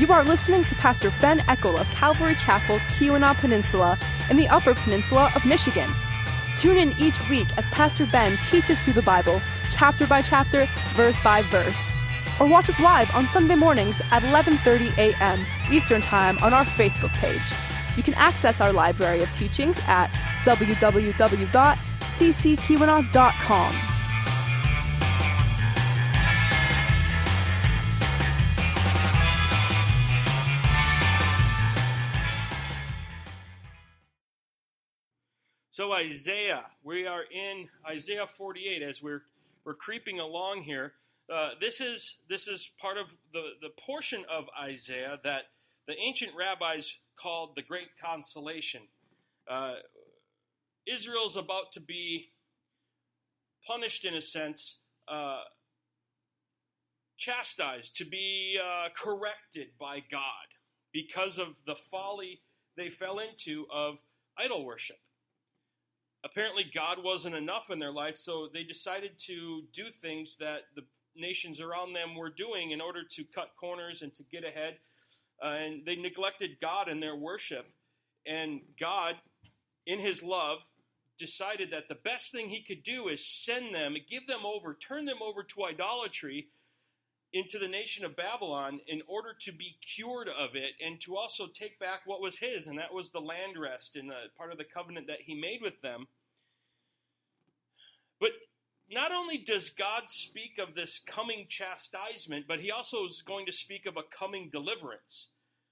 You are listening to Pastor Ben Eckel of Calvary Chapel, Keweenaw Peninsula, in the Upper Peninsula of Michigan. Tune in each week as Pastor Ben teaches through the Bible, chapter by chapter, verse by verse. Or watch us live on Sunday mornings at 11:30 a.m. Eastern Time on our Facebook page. You can access our library of teachings at www.cckeweenaw.com. So Isaiah, we are in Isaiah 48 as we're creeping along here. This is part of the portion of Isaiah that the ancient rabbis called the Great Consolation. Israel's about to be punished in a sense, chastised, to be corrected by God because of the folly they fell into of idol worship. Apparently God wasn't enough in their life, so they decided to do things that the nations around them were doing in order to cut corners and to get ahead. And they neglected God in their worship. And God, in his love, decided that the best thing he could do is send them, give them over, turn them over to idolatry into the nation of Babylon in order to be cured of it and to also take back what was his, and that was the land rest and part of the covenant that he made with them. But not only does God speak of this coming chastisement, but he also is going to speak of a coming deliverance.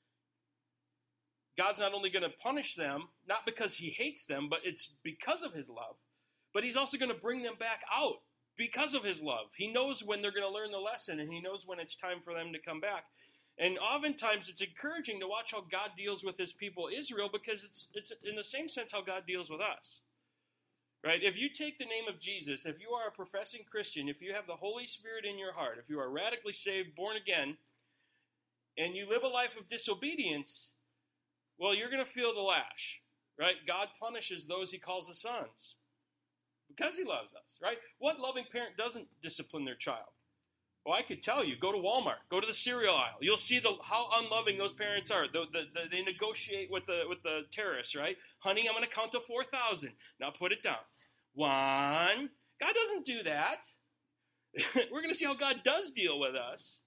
God's not only going to punish them, not because he hates them, but it's because of his love. But he's also going to bring them back out because of his love. He knows when they're going to learn the lesson, and he knows when it's time for them to come back. And oftentimes it's encouraging to watch how God deals with his people Israel, because it's in the same sense how God deals with us. Right? If you take the name of Jesus, if you are a professing Christian, if you have the Holy Spirit in your heart, if you are radically saved, born again, and you live a life of disobedience, well, you're going to feel the lash. Right? God punishes those he calls his sons because he loves us. Right? What loving parent doesn't discipline their child? Well, I could tell you, go to Walmart, go to the cereal aisle. You'll see how unloving those parents are. They negotiate with the terrorists, right? Honey, I'm going to count to 4,000. Now put it down. 1. God doesn't do that. We're going to see how God does deal with us.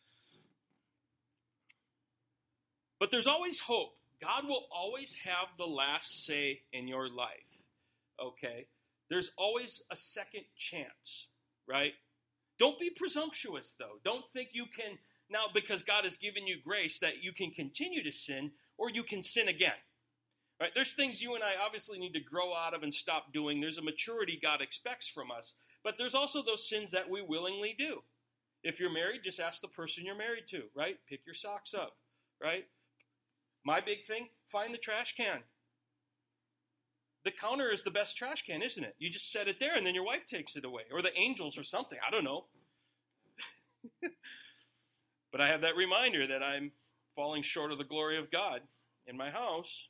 But there's always hope. God will always have the last say in your life, okay? There's always a second chance, right? Don't be presumptuous, though. Don't think you can, now because God has given you grace, that you can continue to sin or you can sin again. Right? There's things you and I obviously need to grow out of and stop doing. There's a maturity God expects from us. But there's also those sins that we willingly do. If you're married, just ask the person you're married to, right? Pick your socks up, right? My big thing, find the trash can. The counter is the best trash can, isn't it? You just set it there and then your wife takes it away. Or the angels or something. I don't know. But I have that reminder that I'm falling short of the glory of God in my house.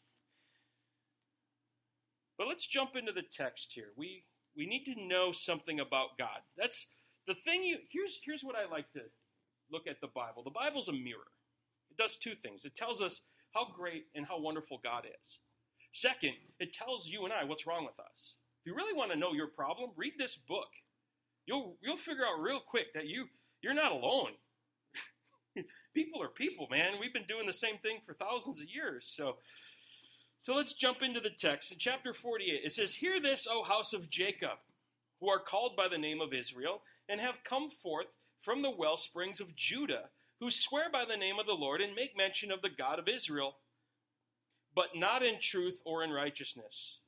But let's jump into the text here. We need to know something about God. That's the thing. Here's what I like to look at the Bible. The Bible's a mirror. It does two things. It tells us how great and how wonderful God is. Second, it tells you and I what's wrong with us. If you really want to know your problem, read this book. You'll figure out real quick that you're not alone. People are people, man. We've been doing the same thing for thousands of years. So let's jump into the text. In chapter 48, it says, "Hear this, O house of Jacob, who are called by the name of Israel, and have come forth from the well springs of Judah, who swear by the name of the Lord and make mention of the God of Israel, but not in truth or in righteousness."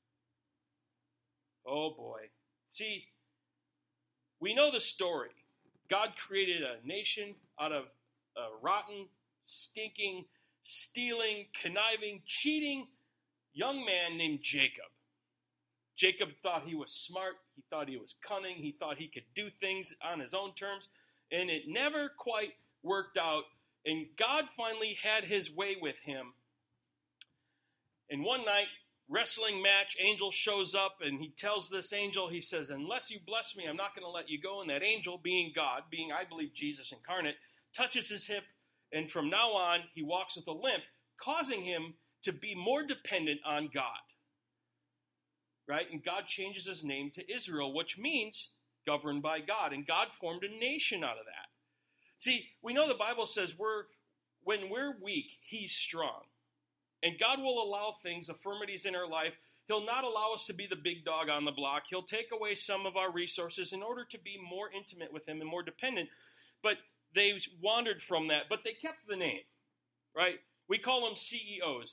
Oh boy. See, we know the story. God created a nation out of a rotten, stinking, stealing, conniving, cheating young man named Jacob. Jacob thought he was smart. He thought he was cunning. He thought he could do things on his own terms. And it never quite worked out. And God finally had his way with him. And one night, wrestling match, angel shows up and he tells this angel, he says, "Unless you bless me, I'm not going to let you go." And that angel, being God, being, I believe, Jesus incarnate, touches his hip And from now on, he walks with a limp, causing him to be more dependent on God. Right? And God changes his name to Israel, which means governed by God. And God formed a nation out of that. See, we know the Bible says when we're weak, he's strong. And God will allow things, affirmities in our life. He'll not allow us to be the big dog on the block. He'll take away some of our resources in order to be more intimate with him and more dependent. But they wandered from that. But they kept the name, right? We call them CEOs,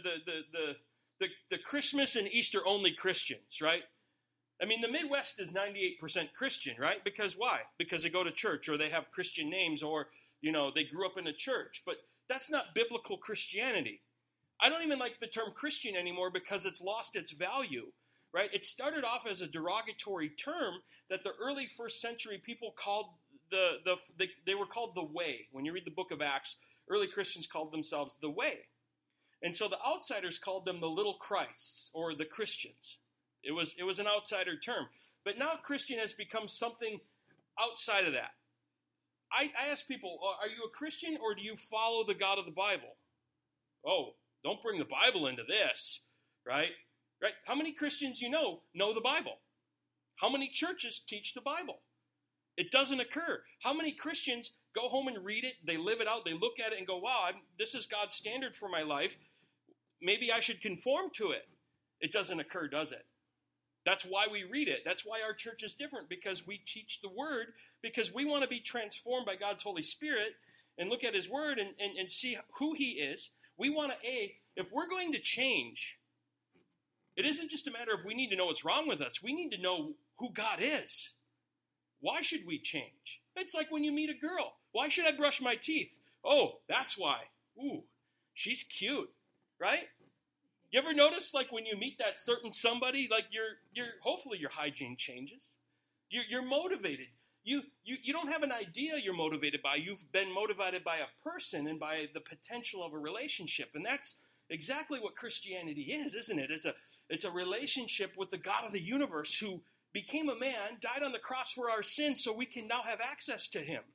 the Christmas and Easter only Christians, right? I mean, the Midwest is 98% Christian, right? Because why? Because they go to church, or they have Christian names, or, they grew up in a church. But that's not biblical Christianity. I don't even like the term Christian anymore because it's lost its value, right? It started off as a derogatory term that the early first century people called they were called the Way. When you read the book of Acts, early Christians called themselves the Way. And so the outsiders called them the little Christs, or the Christians. It was an outsider term. But now Christian has become something outside of that. I ask people, are you a Christian, or do you follow the God of the Bible? Oh, don't bring the Bible into this, right? Right? How many Christians know the Bible? How many churches teach the Bible? It doesn't occur. How many Christians go home and read it, they live it out, they look at it and go, wow, this is God's standard for my life. Maybe I should conform to it. It doesn't occur, does it? That's why we read it. That's why our church is different, because we teach the Word, because we want to be transformed by God's Holy Spirit and look at His Word and see who He is. We want to, if we're going to change, it isn't just a matter of we need to know what's wrong with us. We need to know who God is. Why should we change? It's like when you meet a girl. Why should I brush my teeth? Oh, that's why. Ooh, she's cute, right? You ever notice, like, when you meet that certain somebody, like hopefully your hygiene changes. You're motivated. You don't have an idea you're motivated by. You've been motivated by a person and by the potential of a relationship. And that's exactly what Christianity is, isn't it? It's a relationship with the God of the universe who became a man, died on the cross for our sins so we can now have access to Him.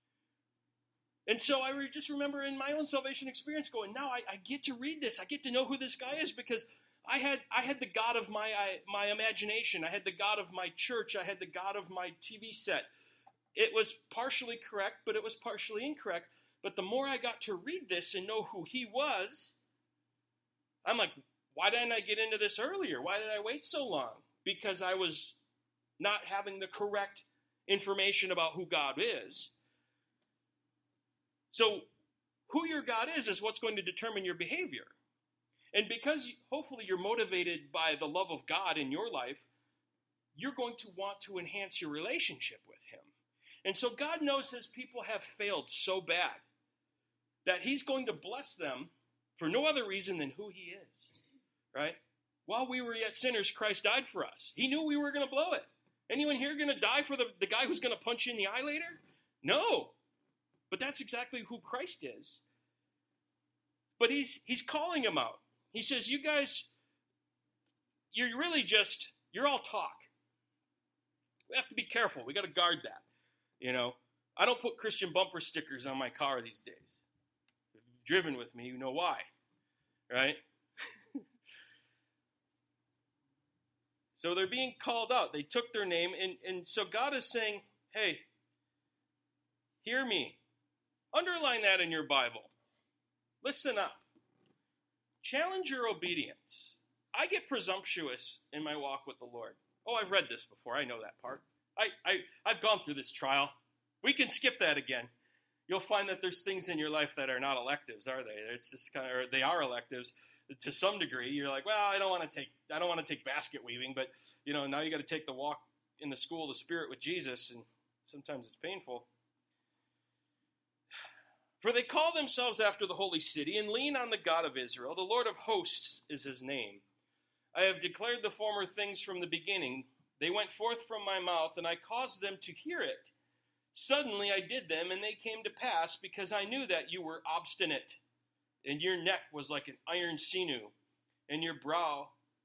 And so I just remember in my own salvation experience going, now I get to read this. I get to know who this guy is, because I had the God of my imagination. I had the God of my church. I had the God of my TV set. It was partially correct, but it was partially incorrect. But the more I got to read this and know who He was, I'm like, why didn't I get into this earlier? Why did I wait so long? Because I was not having the correct information about who God is. So who your God is what's going to determine your behavior. And because hopefully you're motivated by the love of God in your life, you're going to want to enhance your relationship with Him. And so God knows His people have failed so bad that He's going to bless them for no other reason than who He is, right? While we were yet sinners, Christ died for us. He knew we were going to blow it. Anyone here going to die for the guy who's going to punch you in the eye later? No. But that's exactly who Christ is. But he's calling them out. He says, you guys, you're all talk. We have to be careful. We got to guard that. I don't put Christian bumper stickers on my car these days. If you've driven with me, you know why, right? So they're being called out. They took their name, and so God is saying, hey, hear me. Underline that in your Bible. Listen up. Challenge your obedience. I get presumptuous in my walk with the Lord. Oh, I've read this before. I know that part. I've gone through this trial. We can skip that again. You'll find that there's things in your life that are not electives, are they? It's just kind of, or they are electives to some degree. You're like, well, I don't want to take basket weaving, but now you got to take the walk in the school of the Spirit with Jesus, and sometimes it's painful. For they call themselves after the holy city and lean on the God of Israel. The Lord of hosts is His name. I have declared the former things from the beginning. They went forth from my mouth, and I caused them to hear it. Suddenly I did them, and they came to pass, because I knew that you were obstinate, and your neck was like an iron sinew, and your brow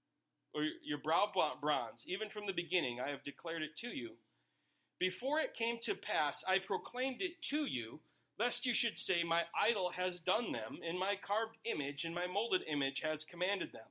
bronze. Even from the beginning I have declared it to you. Before it came to pass, I proclaimed it to you. lest you should say, my idol has done them, and my carved image and my molded image has commanded them.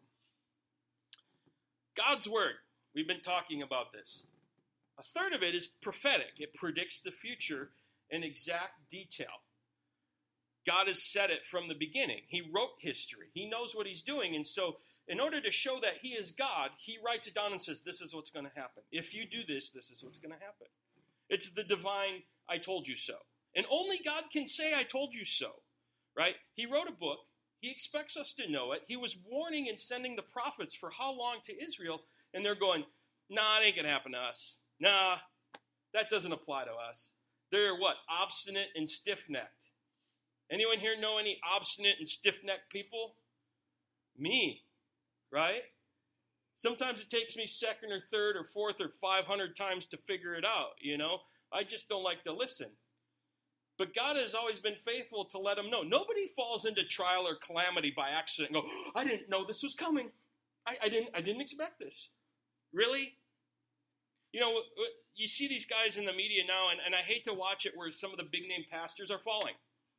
God's word, we've been talking about this. A third of it is prophetic. It predicts the future in exact detail. God has said it from the beginning. He wrote history. He knows what he's doing, and so in order to show that he is God, he writes it down and says, this is what's going to happen. If you do this, this is what's going to happen. It's the divine, I told you so. And only God can say, I told you so, right? He wrote a book. He expects us to know it. He was warning and sending the prophets for how long to Israel, and they're going, nah, it ain't going to happen to us. Nah, that doesn't apply to us. They're what? Obstinate and stiff-necked. Anyone here know any obstinate and stiff-necked people? Me. Right? Sometimes it takes me second or third or fourth or 500 times to figure it out, you know. I just don't like to listen. But God has always been faithful to let them know. Nobody falls into trial or calamity by accident and go, I didn't know this was coming. I didn't expect this. Really? You know, you see these guys in the media now, and I hate to watch it where some of the big-name pastors are falling.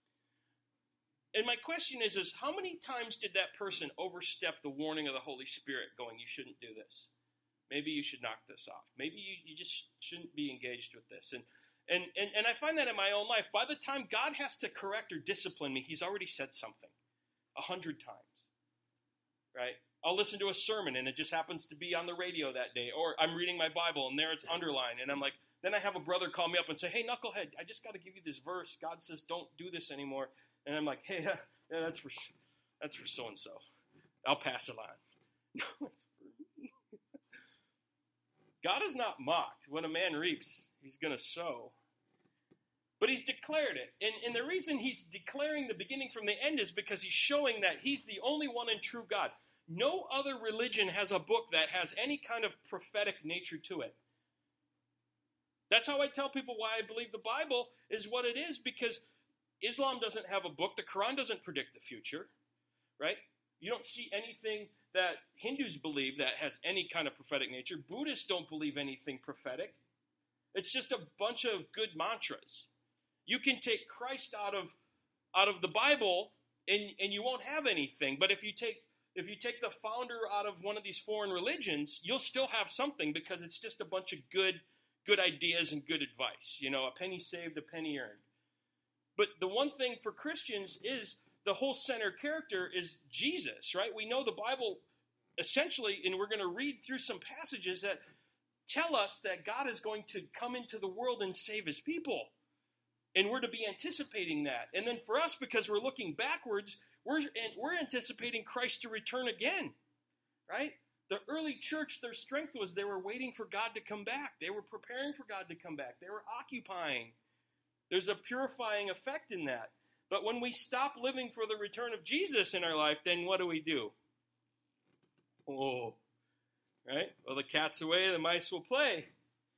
And my question is how many times did that person overstep the warning of the Holy Spirit going, you shouldn't do this? Maybe you should knock this off. Maybe you just shouldn't be engaged with this. And I find that in my own life. By the time God has to correct or discipline me, he's already said something 100 times, right? I'll listen to a sermon, and it just happens to be on the radio that day. Or I'm reading my Bible, and there it's underlined. And I'm like, then I have a brother call me up and say, hey, knucklehead, I just got to give you this verse. God says don't do this anymore. And I'm like, hey, yeah, that's for so-and-so. I'll pass it on. No, it's for me. God is not mocked. When a man reaps, he's going to sow. But he's declared it. And the reason he's declaring the beginning from the end is because he's showing that he's the only one and true God. No other religion has a book that has any kind of prophetic nature to it. That's how I tell people why I believe the Bible is what it is, because Islam doesn't have a book. The Quran doesn't predict the future, right? You don't see anything that Hindus believe that has any kind of prophetic nature. Buddhists don't believe anything prophetic. It's just a bunch of good mantras. You can take Christ out of the Bible and you won't have anything. But if you take the founder out of one of these foreign religions, you'll still have something, because it's just a bunch of good ideas and good advice. You know, a penny saved, a penny earned. But the one thing for Christians is the whole center character is Jesus, right? We know the Bible essentially, and we're going to read through some passages that tell us that God is going to come into the world and save his people. And we're to be anticipating that. And then for us, because we're looking backwards, we're anticipating Christ to return again, right? The early church, their strength was they were waiting for God to come back. They were preparing for God to come back. They were occupying. There's a purifying effect in that. But when we stop living for the return of Jesus in our life, then what do? Oh, right? Well, the cat's away, the mice will play.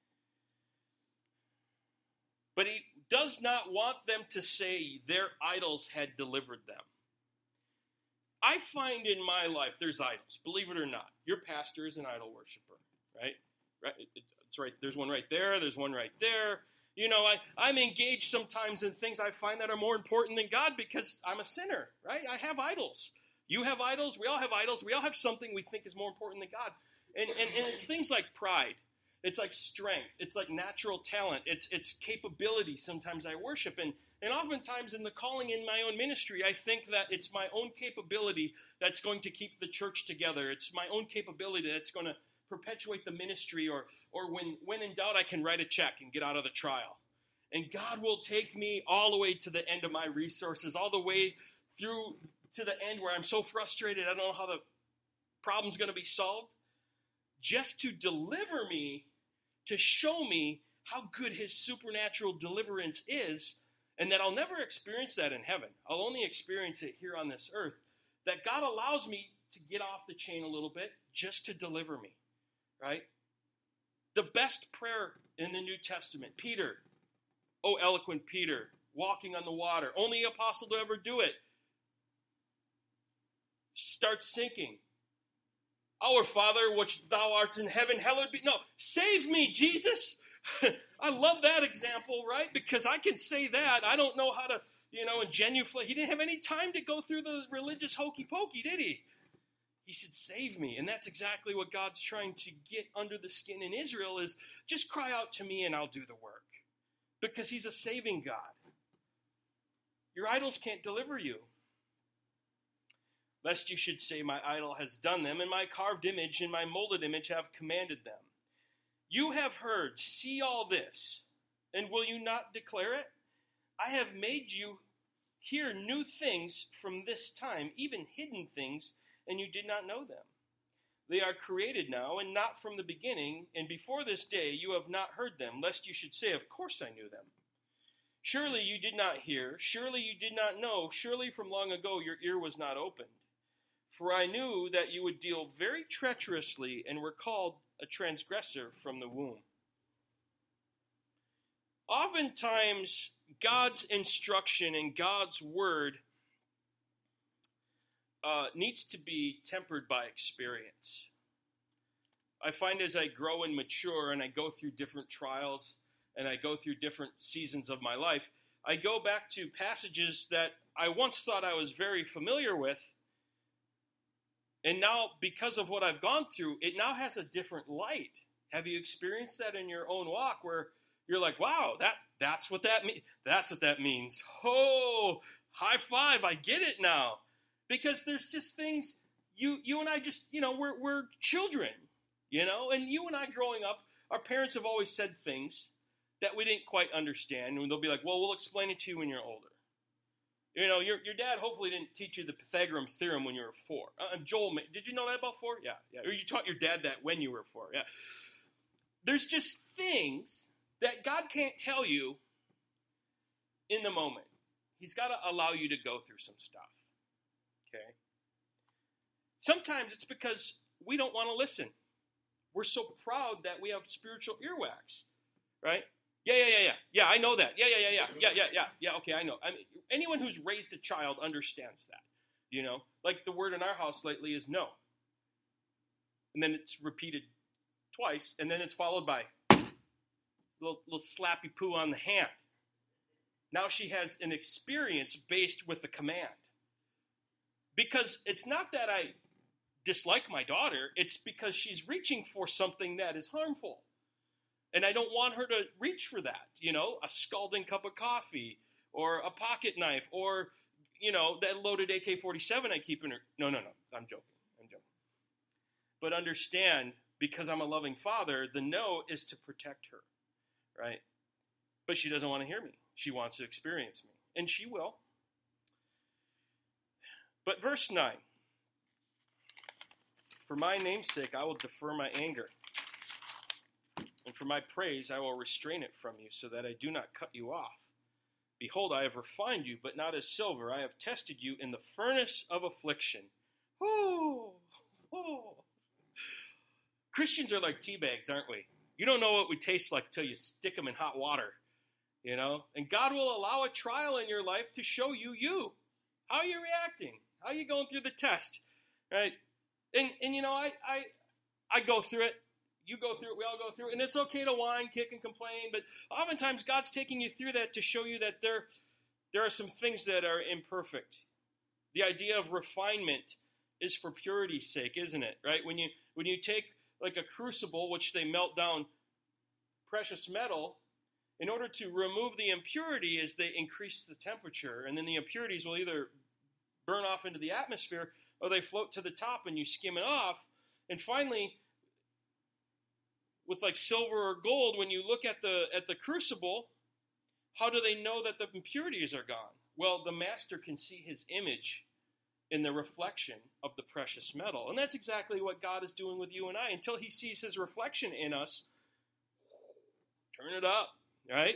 But he does not want them to say their idols had delivered them. I find in my life there's idols, believe it or not. Your pastor is an idol worshiper, right? It's right. There's one right there. There's one right there. You know, I'm engaged sometimes in things I find that are more important than God because I'm a sinner, right? I have idols. You have idols. We all have idols. We all have something we think is more important than God. And it's things like pride. It's like strength. It's like natural talent. It's capability. Sometimes I worship. And oftentimes in the calling in my own ministry, I think that it's my own capability that's going to keep the church together. It's my own capability that's going to perpetuate the ministry, or when in doubt, I can write a check and get out of the trial. And God will take me all the way to the end of my resources, all the way through to the end where I'm so frustrated I don't know how the problem's going to be solved, just to deliver me, to show me how good his supernatural deliverance is, and that I'll never experience that in heaven. I'll only experience it here on this earth, that God allows me to get off the chain a little bit just to deliver me. Right? The best prayer in the New Testament, Peter, oh eloquent Peter, walking on the water, only apostle to ever do it, starts sinking. Our Father, which thou art in heaven, hallowed be. No, save me, Jesus. I love that example, right? Because I can say that. I don't know how to and genuflect. He didn't have any time to go through the religious hokey pokey, did he? He said, save me. And that's exactly what God's trying to get under the skin in Israel is just cry out to me and I'll do the work. Because he's a saving God. Your idols can't deliver you. Lest you should say, my idol has done them, and my carved image and my molded image have commanded them. You have heard, see all this, and will you not declare it? I have made you hear new things from this time, even hidden things, and you did not know them. They are created now, and not from the beginning, and before this day you have not heard them, lest you should say, of course I knew them. Surely you did not hear, surely you did not know, surely from long ago your ear was not opened. For I knew that you would deal very treacherously and were called a transgressor from the womb. Oftentimes, God's instruction and God's word needs to be tempered by experience. I find as I grow and mature and I go through different trials and I go through different seasons of my life, I go back to passages that I once thought I was very familiar with. And now, because of what I've gone through, it now has a different light. Have you experienced that in your own walk where you're like, wow, that's what that means. That's what that means. Oh, high five, I get it now. Because there's just things, you and I just, we're children, and you and I growing up, our parents have always said things that we didn't quite understand. And they'll be like, well, we'll explain it to you when you're older. Your dad hopefully didn't teach you the Pythagorean theorem when you were 4. Joel, did you know that about 4? Yeah. Or you taught your dad that when you were 4. Yeah. There's just things that God can't tell you in the moment. He's got to allow you to go through some stuff. Okay? Sometimes it's because we don't want to listen. We're so proud that we have spiritual earwax, right? Yeah, I know that. Yeah, okay, I know. I mean, anyone who's raised a child understands that, Like the word in our house lately is no. And then it's repeated twice, and then it's followed by little slappy poo on the hand. Now she has an experience based with the command. Because it's not that I dislike my daughter, it's because she's reaching for something that is harmful. And I don't want her to reach for that, a scalding cup of coffee or a pocket knife or, that loaded AK-47 I keep in her. No, I'm joking. But understand, because I'm a loving father, the no is to protect her, right? But she doesn't want to hear me. She wants to experience me, and she will. But verse 9, for my name's sake, I will defer my anger. And for my praise, I will restrain it from you, so that I do not cut you off. Behold, I have refined you, but not as silver. I have tested you in the furnace of affliction. Oh. Christians are like tea bags, aren't we? You don't know what we taste like till you stick them in hot water, And God will allow a trial in your life to show you. How are you reacting? How are you going through the test, right? And I go through it. You go through it, we all go through it, and it's okay to whine, kick, and complain, but oftentimes God's taking you through that to show you that there are some things that are imperfect. The idea of refinement is for purity's sake, isn't it? Right? When you take like a crucible, which they melt down precious metal, in order to remove the impurity is they increase the temperature, and then the impurities will either burn off into the atmosphere or they float to the top and you skim it off. And finally, with like silver or gold, when you look at the crucible, how do they know that the impurities are gone? Well, the master can see his image in the reflection of the precious metal. And that's exactly what God is doing with you and I. Until he sees his reflection in us, turn it up, right?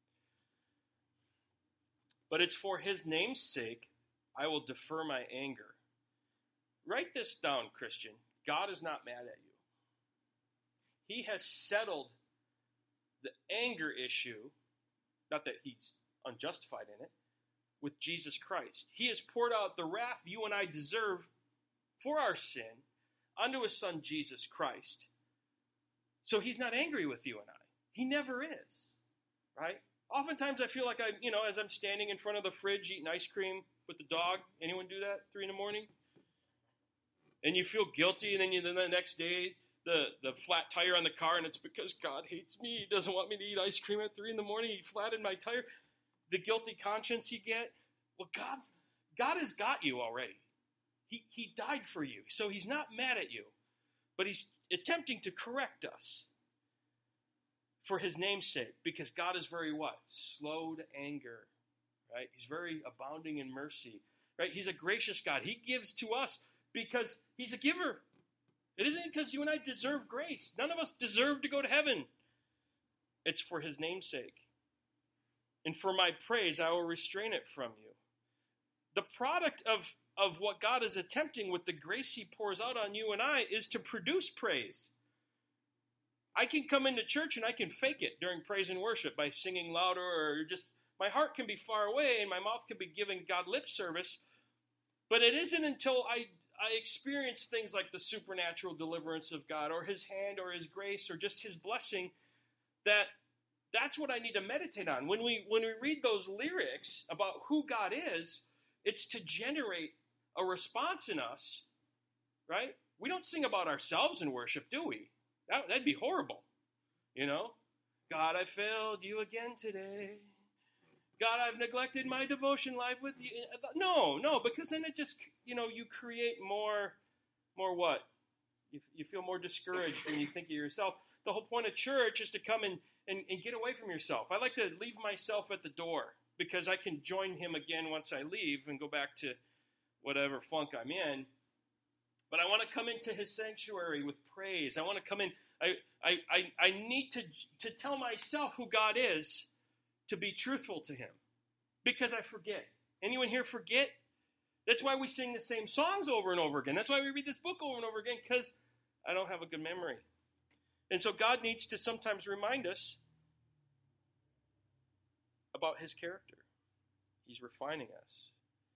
But it's for his name's sake, I will defer my anger. Write this down, Christian. God is not mad at you. He has settled the anger issue, not that he's unjustified in it, with Jesus Christ. He has poured out the wrath you and I deserve for our sin onto his son Jesus Christ. So he's not angry with you and I. He never is, right? Oftentimes I feel like as I'm standing in front of the fridge eating ice cream with the dog. Anyone do that 3 a.m? And you feel guilty, and then the next day, the flat tire on the car, and it's because God hates me. He doesn't want me to eat ice cream at 3 a.m. He flattened my tire. The guilty conscience you get. Well, God has got you already. He died for you, so he's not mad at you. But he's attempting to correct us for his name's sake, because God is very what? Slow to anger, right? He's very abounding in mercy, right? He's a gracious God. He gives to us because he's a giver. It isn't because you and I deserve grace. None of us deserve to go to heaven. It's for his name's sake. And for my praise, I will restrain it from you. The product of what God is attempting with the grace he pours out on you and I is to produce praise. I can come into church and I can fake it during praise and worship by singing louder, or just my heart can be far away and my mouth can be giving God lip service. But it isn't until I experience things like the supernatural deliverance of God, or his hand, or his grace, or just his blessing, that's what I need to meditate on. When we read those lyrics about who God is, it's to generate a response in us, right? We don't sing about ourselves in worship, do we? That'd be horrible, God, I failed you again today. God, I've neglected my devotion life with you. No, because then it just, you create more what? You feel more discouraged when you think of yourself. The whole point of church is to come and get away from yourself. I like to leave myself at the door, because I can join him again once I leave and go back to whatever funk I'm in. But I want to come into his sanctuary with praise. I want to come in. I need to tell myself who God is, to be truthful to him, because I forget. Anyone here forget? That's why we sing the same songs over and over again. That's why we read this book over and over again, because I don't have a good memory. And so God needs to sometimes remind us about his character. He's refining us.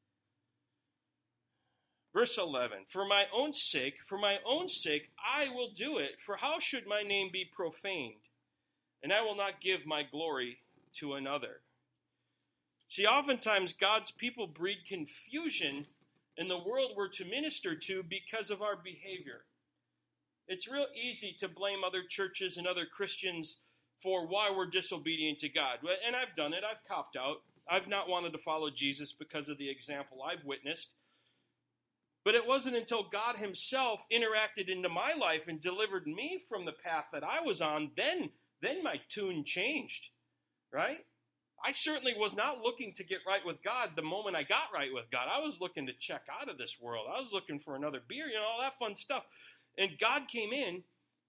Verse 11, for my own sake, I will do it, for how should my name be profaned? And I will not give my glory to another. See, oftentimes God's people breed confusion in the world we're to minister to because of our behavior. It's real easy to blame other churches and other Christians for why we're disobedient to God. And I've done it. I've copped out. I've not wanted to follow Jesus because of the example I've witnessed. But it wasn't until God himself interacted into my life and delivered me from the path that I was on, then my tune changed, right? I certainly was not looking to get right with God the moment I got right with God. I was looking to check out of this world. I was looking for another beer, all that fun stuff. And God came in.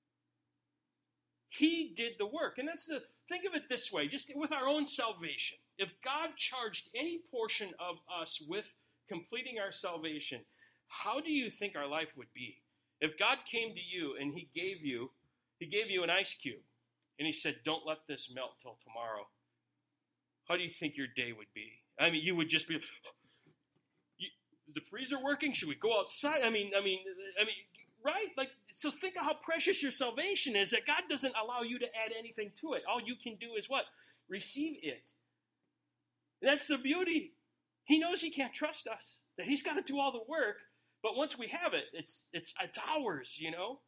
He did the work. And think of it this way, just with our own salvation. If God charged any portion of us with completing our salvation, how do you think our life would be? If God came to you and he gave you an ice cube, and he said, don't let this melt till tomorrow, how do you think your day would be? I mean, you would just be, is the freezer working? Should we go outside? I mean, right? So think of how precious your salvation is, that God doesn't allow you to add anything to it. All you can do is what? Receive it. And that's the beauty. He knows he can't trust us, that he's got to do all the work. But once we have it, it's ours,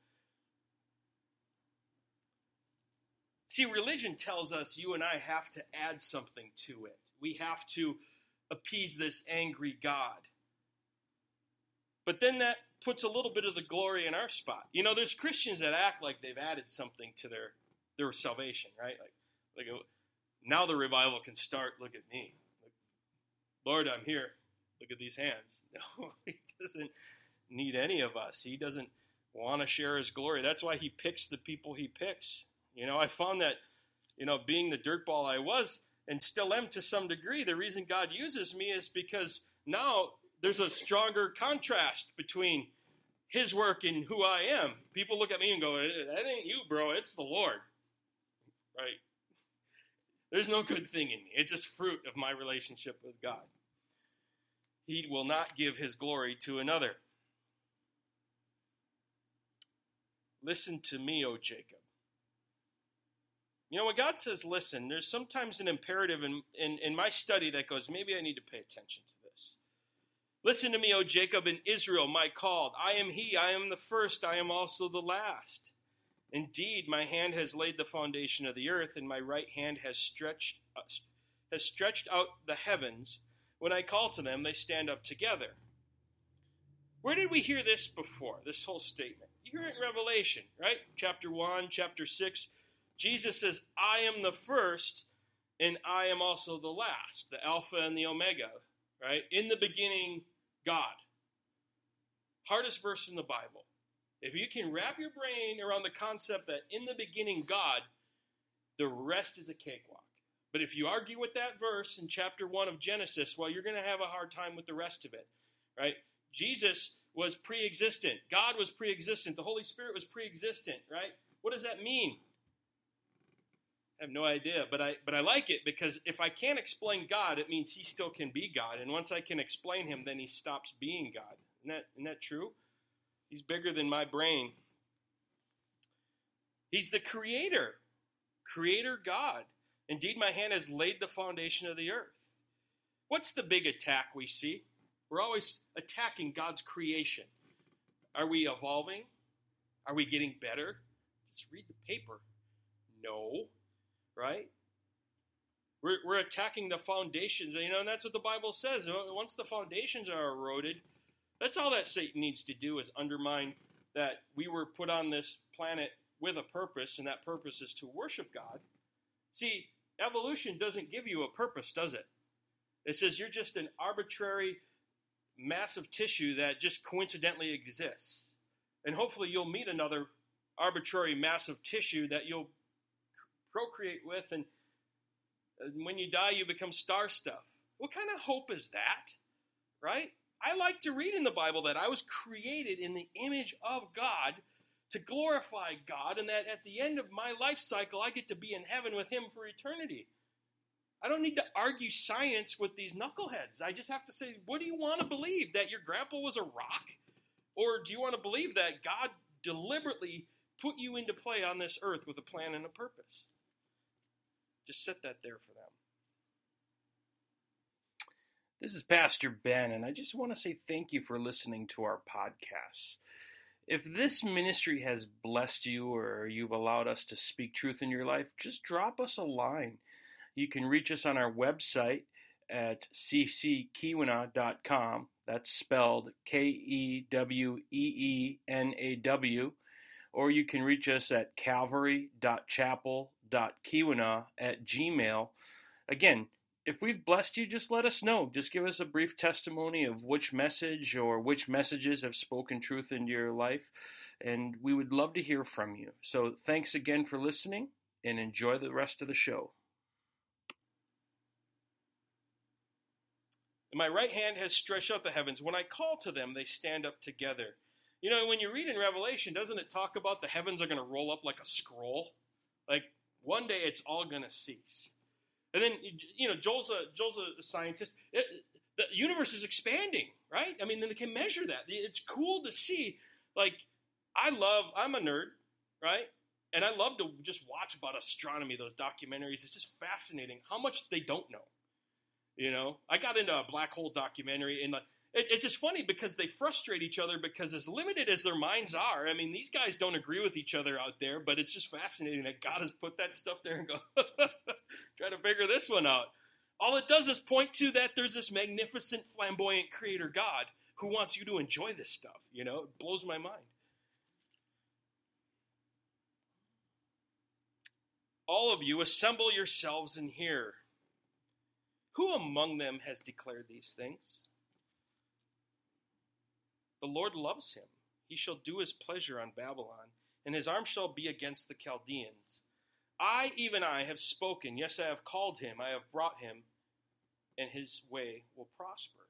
See, religion tells us you and I have to add something to it. We have to appease this angry God. But then that puts a little bit of the glory in our spot. There's Christians that act like they've added something to their salvation, right? Like now the revival can start. Look at me. Lord, I'm here. Look at these hands. No, he doesn't need any of us. He doesn't want to share his glory. That's why he picks the people he picks. I found that, being the dirtball I was and still am to some degree, the reason God uses me is because now there's a stronger contrast between his work and who I am. People look at me and go, that ain't you, bro. It's the Lord. Right? There's no good thing in me. It's just fruit of my relationship with God. He will not give his glory to another. Listen to me, O Jacob. You know, when God says listen, there's sometimes an imperative in my study that goes, maybe I need to pay attention to this. Listen to me, O Jacob, and Israel, my called. I am he, I am the first, I am also the last. Indeed, my hand has laid the foundation of the earth, and my right hand has stretched out the heavens. When I call to them, they stand up together. Where did we hear this before, this whole statement? You hear it in Revelation, right? Chapter 1, chapter 6. Jesus says, I am the first, and I am also the last, the Alpha and the Omega, right? In the beginning, God. Hardest verse in the Bible. If you can wrap your brain around the concept that in the beginning, God, the rest is a cakewalk. But if you argue with that verse in chapter 1 of Genesis, well, you're going to have a hard time with the rest of it, right? Jesus was pre-existent. God was pre-existent. The Holy Spirit was pre-existent, right? What does that mean? I have no idea, but I like it because if I can't explain God, it means he still can be God. And once I can explain him, then he stops being God. Isn't that true? He's bigger than my brain. He's the creator God. Indeed, my hand has laid the foundation of the earth. What's the big attack we see? We're always attacking God's creation. Are we evolving? Are we getting better? Just read the paper. No, right? We're attacking the foundations, and that's what the Bible says. Once the foundations are eroded, that's all that Satan needs to do is undermine that we were put on this planet with a purpose, and that purpose is to worship God. See, evolution doesn't give you a purpose, does it? It says you're just an arbitrary mass of tissue that just coincidentally exists. And hopefully you'll meet another arbitrary mass of tissue that you'll procreate with, and when you die, you become star stuff. What kind of hope is that, right? I like to read in the Bible that I was created in the image of God to glorify God, and that at the end of my life cycle, I get to be in heaven with him for eternity. I don't need to argue science with these knuckleheads. I just have to say, what do you want to believe? That your grandpa was a rock? Or do you want to believe that God deliberately put you into play on this earth with a plan and a purpose? Just set that there for them. This is Pastor Ben, and I just want to say thank you for listening to our podcasts. If this ministry has blessed you or you've allowed us to speak truth in your life, just drop us a line. You can reach us on our website at cckiwana.com. That's spelled Keweeenaw. Or you can reach us at calvary.chapel.kiwana@gmail. Again, if we've blessed you, just let us know. Just give us a brief testimony of which message or which messages have spoken truth into your life, and we would love to hear from you. So thanks again for listening, and enjoy the rest of the show. And my right hand has stretched out the heavens. When I call to them, they stand up together. You know, when you read in Revelation, doesn't it talk about the heavens are going to roll up like a scroll? Like, one day it's all going to cease. And then, Joel's a scientist. The universe is expanding, right? I mean, then they can measure that. It's cool to see. Like, I'm a nerd, right? And I love to just watch about astronomy, those documentaries. It's just fascinating how much they don't know. I got into a black hole documentary, and it's just funny because they frustrate each other because as limited as their minds are, I mean, these guys don't agree with each other out there, but it's just fascinating that God has put that stuff there and go, try to figure this one out. All it does is point to that there's this magnificent, flamboyant creator God who wants you to enjoy this stuff. It blows my mind. All of you, assemble yourselves and hear. Who among them has declared these things? The Lord loves him. He shall do his pleasure on Babylon, and his arm shall be against the Chaldeans. I, even I, have spoken. Yes, I have called him. I have brought him, and his way will prosper.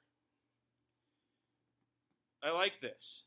I like this.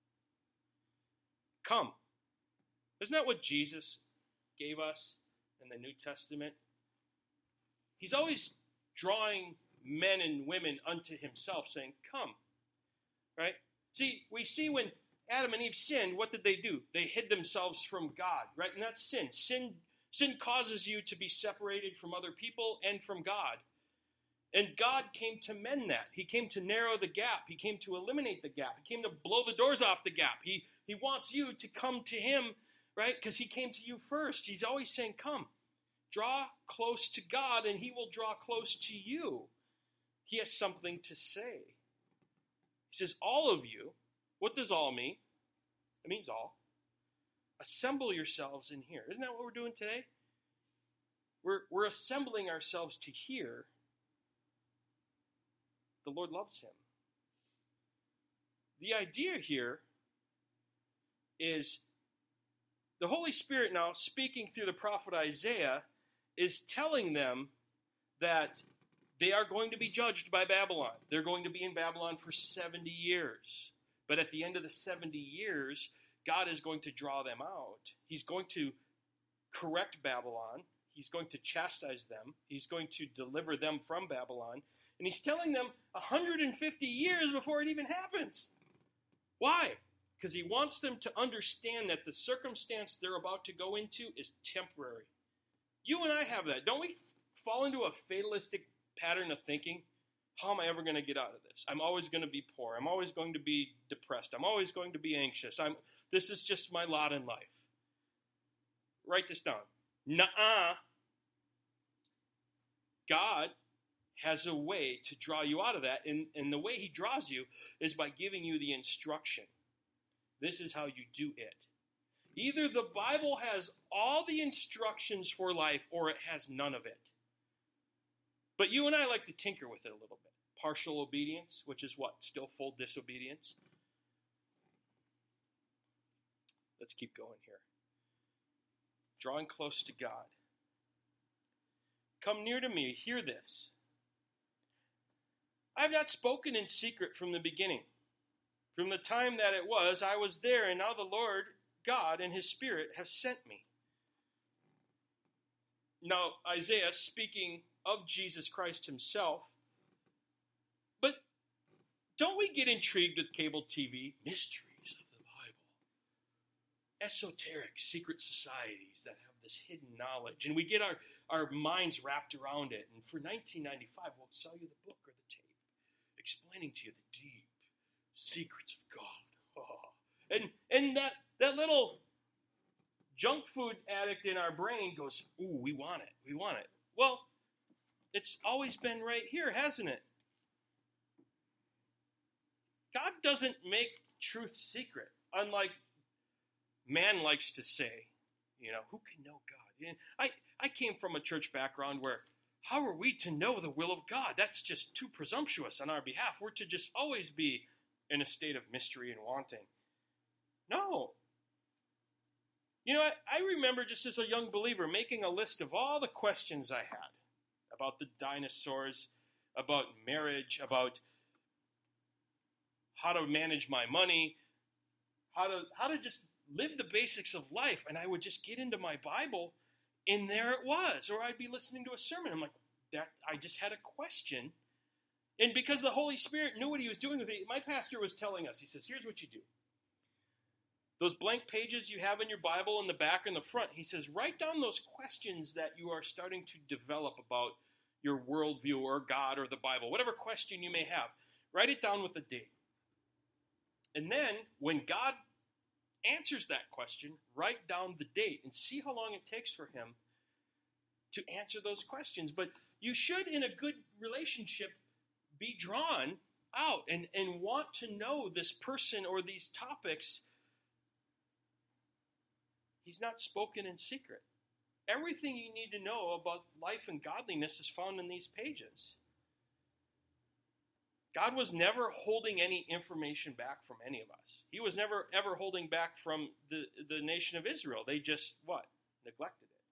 Come. Isn't that what Jesus gave us in the New Testament? He's always drawing men and women unto himself, saying, come, right? See, we see when Adam and Eve sinned, what did they do? They hid themselves from God, right? And that's sin. Sin Sin causes you to be separated from other people and from God. And God came to mend that. He came to narrow the gap. He came to eliminate the gap. He came to blow the doors off the gap. He wants you to come to him, right? Because he came to you first. He's always saying, come, draw close to God, and he will draw close to you. He has something to say. He says, all of you. What does all mean? It means all. Assemble yourselves in here. Isn't that what we're doing today? We're assembling ourselves to hear. The Lord loves him. The idea here is the Holy Spirit now speaking through the prophet Isaiah is telling them that they are going to be judged by Babylon. They're going to be in Babylon for 70 years. But at the end of the 70 years, God is going to draw them out. He's going to correct Babylon. He's going to chastise them. He's going to deliver them from Babylon. And he's telling them 150 years before it even happens. Why? Because he wants them to understand that the circumstance they're about to go into is temporary. You and I have that. Don't we fall into a fatalistic pattern of thinking? How am I ever going to get out of this? I'm always going to be poor. I'm always going to be depressed. I'm always going to be anxious. This is just my lot in life. Write this down. Nuh-uh. God has a way to draw you out of that, and the way he draws you is by giving you the instruction. This is how you do it. Either the Bible has all the instructions for life, or it has none of it. But you and I like to tinker with it a little bit. Partial obedience, which is what? Still full disobedience. Let's keep going here. Drawing close to God. Come near to me, hear this. I have not spoken in secret from the beginning. From the time that it was, I was there, and now the Lord God and his Spirit have sent me. Now, Isaiah speaking of Jesus Christ himself. But don't we get intrigued with cable TV? Mysteries of the Bible. Esoteric secret societies that have this hidden knowledge. And we get our minds wrapped around it. And for $19.95, we'll sell you the book or the tape, explaining to you the deep secrets of God. Oh. And that little junk food addict in our brain goes, ooh, we want it. We want it. Well, it's always been right here, hasn't it? God doesn't make truth secret, unlike man likes to say. Who can know God? I came from a church background where, how are we to know the will of God? That's just too presumptuous on our behalf. We're to just always be in a state of mystery and wanting. No. I remember just as a young believer making a list of all the questions I had about the dinosaurs, about marriage, about how to manage my money, how to just live the basics of life. And I would just get into my Bible, and there it was. Or I'd be listening to a sermon. I'm like, I just had a question. And because the Holy Spirit knew what he was doing with it, my pastor was telling us, he says, here's what you do. Those blank pages you have in your Bible in the back and the front, he says, write down those questions that you are starting to develop about your worldview or God or the Bible, whatever question you may have. Write it down with a date. And then, when God answers that question, write down the date and see how long it takes for him to answer those questions. But you should, in a good relationship, be drawn out and want to know this person or these topics. He's not spoken in secret. Everything you need to know about life and godliness is found in these pages. God was never holding any information back from any of us. He was never, ever holding back from the nation of Israel. They just, neglected it.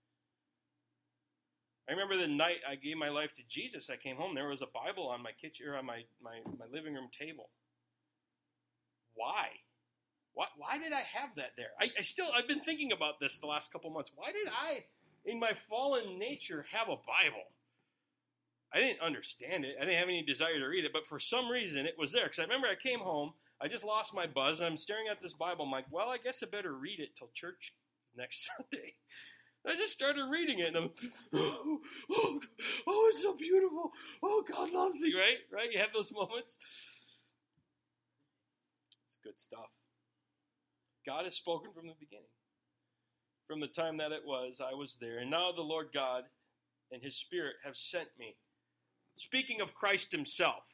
I remember the night I gave my life to Jesus, I came home, there was a Bible on my kitchen, or on my living room table. Why? Why did I have that there? I've been thinking about this the last couple months. Why did I, in my fallen nature, have a Bible? I didn't understand it. I didn't have any desire to read it, but for some reason it was there. Because I remember I came home, I just lost my buzz, and I'm staring at this Bible. I'm like, well, I guess I better read it till church next Sunday. I just started reading it, and I'm, oh, it's so beautiful. Oh, God loves me, right? Right? You have those moments. It's good stuff. God has spoken from the beginning. From the time that it was, I was there. And now the Lord God and his Spirit have sent me. Speaking of Christ himself,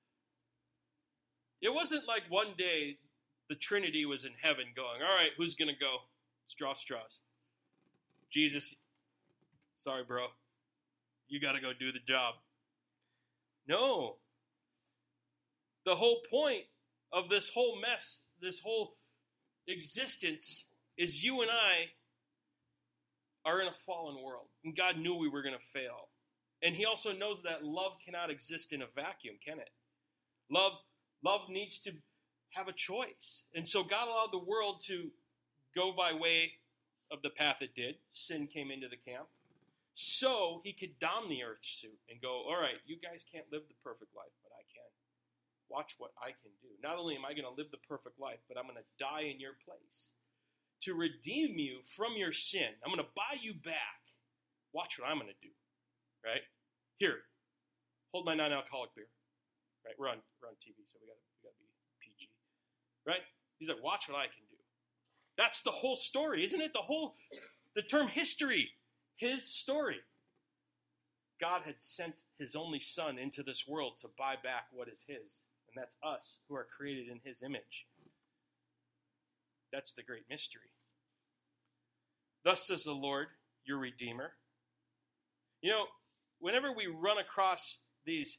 it wasn't like one day the Trinity was in heaven going, all right, who's going to go? Straws. Jesus, sorry, bro. You got to go do the job. No. The whole point of this whole mess, this whole existence, is you and I are in a fallen world. And God knew we were going to fail. And he also knows that love cannot exist in a vacuum, can it? Love needs to have a choice. And so God allowed the world to go by way of the path it did. Sin came into the camp. So he could don the earth suit and go, all right, you guys can't live the perfect life, but I can. Watch what I can do. Not only am I going to live the perfect life, but I'm going to die in your place to redeem you from your sin. I'm going to buy you back. Watch what I'm going to do. Right? Here, hold my non-alcoholic beer. Right? We're on TV, so we got to be PG. Right? He's like, watch what I can do. That's the whole story, isn't it? The term history, his story. God had sent his only son into this world to buy back what is his. And that's us who are created in his image. That's the great mystery. Thus says the Lord, your Redeemer. You know, whenever we run across these,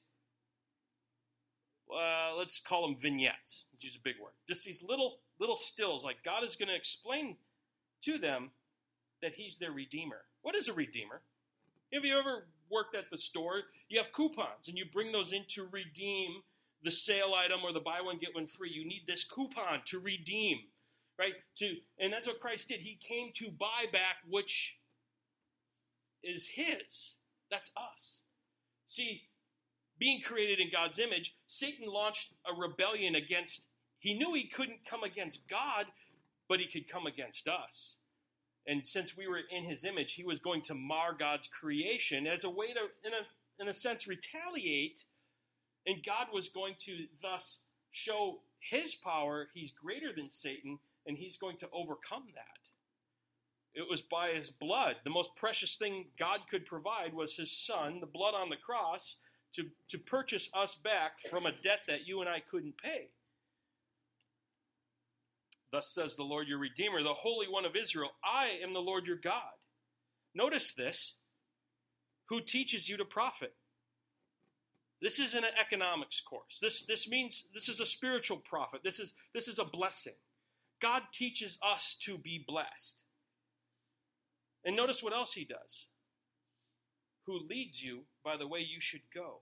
let's call them vignettes, which is a big word. Just these little stills, like God is going to explain to them that he's their Redeemer. What is a Redeemer? Have you ever worked at the store? You have coupons, and you bring those in to redeem the sale item or the buy one, get one free. You need this coupon to redeem, right? And that's what Christ did. He came to buy back which is his. That's us. See, being created in God's image, Satan launched a rebellion against, he knew he couldn't come against God, but he could come against us. And since we were in his image, he was going to mar God's creation as a way to, in a sense, retaliate. And God was going to thus show his power. He's greater than Satan, and he's going to overcome that. It was by his blood. The most precious thing God could provide was his son, the blood on the cross, to purchase us back from a debt that you and I couldn't pay. Thus says the Lord your Redeemer, the Holy One of Israel, I am the Lord your God. Notice this, who teaches you to profit. This isn't an economics course. This means this is a spiritual profit. This is a blessing. God teaches us to be blessed. And notice what else he does. Who leads you by the way you should go.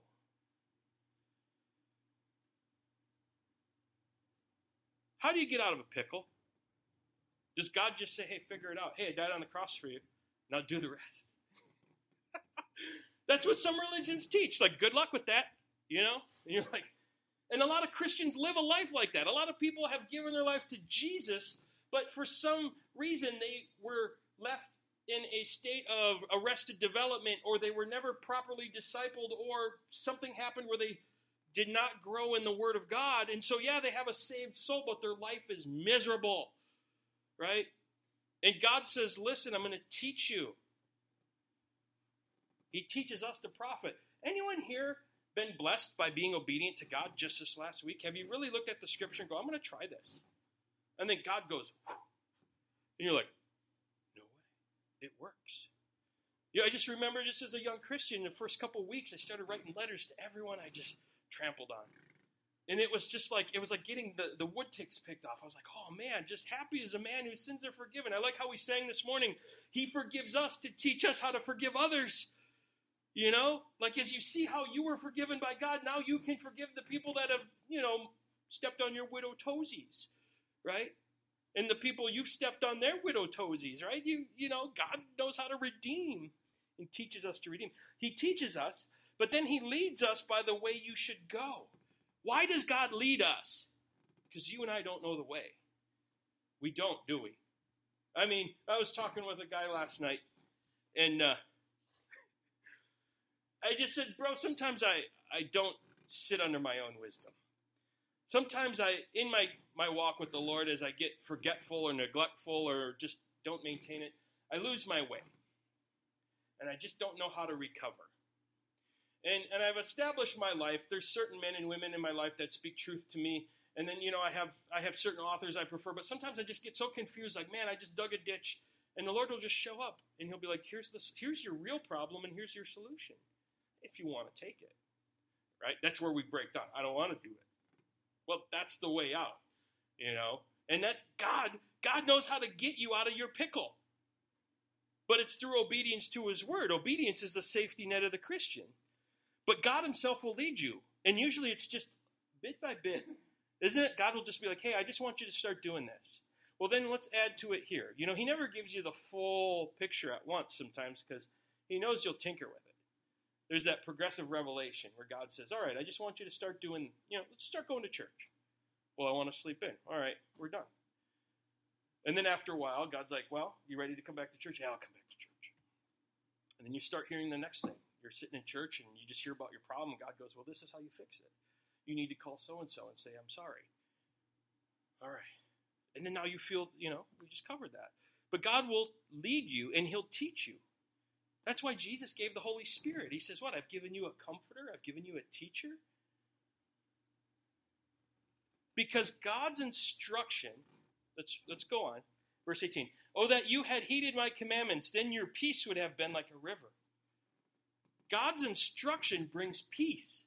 How do you get out of a pickle? Does God just say, hey, figure it out. Hey, I died on the cross for you. Now do the rest. That's what some religions teach. Like, good luck with that, you know? And you're like, and a lot of Christians live a life like that. A lot of people have given their life to Jesus, but for some reason they were left in a state of arrested development, or they were never properly discipled, or something happened where they did not grow in the Word of God. And so, yeah, they have a saved soul, but their life is miserable, right? And God says, listen, I'm going to teach you. He teaches us to profit. Anyone here been blessed by being obedient to God just this last week? Have you really looked at the scripture and go, I'm going to try this? And then God goes, whew. And you're like, no way, it works. I just remember just as a young Christian, the first couple of weeks, I started writing letters to everyone I just trampled on. And it was like getting the wood ticks picked off. I was like, oh man, just happy as a man whose sins are forgiven. I like how we sang this morning, he forgives us to teach us how to forgive others. You know, like as you see how you were forgiven by God, now you can forgive the people that have, stepped on your widow toesies, right? And the people you've stepped on their widow toesies, right? God knows how to redeem and teaches us to redeem. He teaches us, but then he leads us by the way you should go. Why does God lead us? Because you and I don't know the way. We don't, do we? I mean, I was talking with a guy last night, And I just said, bro, sometimes I don't sit under my own wisdom. Sometimes in my walk with the Lord, as I get forgetful or neglectful or just don't maintain it, I lose my way. And I just don't know how to recover. And I've established my life. There's certain men and women in my life that speak truth to me. And then, I have certain authors I prefer. But sometimes I just get so confused, like, man, I just dug a ditch. And the Lord will just show up. And he'll be like, here's your real problem, and here's your solution, if you want to take it. Right? That's where we break down. I don't want to do it. Well, that's the way out. And that's God. God knows how to get you out of your pickle. But it's through obedience to his word. Obedience is the safety net of the Christian. But God himself will lead you. And usually it's just bit by bit. Isn't it? God will just be like, hey, I just want you to start doing this. Well, then let's add to it here. He never gives you the full picture at once sometimes because he knows you'll tinker with it. There's that progressive revelation where God says, all right, I just want you to start doing, let's start going to church. Well, I want to sleep in. All right, we're done. And then after a while, God's like, well, you ready to come back to church? Yeah, I'll come back to church. And then you start hearing the next thing. You're sitting in church and you just hear about your problem. God goes, well, this is how you fix it. You need to call so-and-so and say, I'm sorry. All right. And then now you feel, we just covered that. But God will lead you and he'll teach you. That's why Jesus gave the Holy Spirit. He says, what? I've given you a comforter. I've given you a teacher. Because God's instruction, let's go on. Verse 18. Oh, that you had heeded my commandments, then your peace would have been like a river. God's instruction brings peace.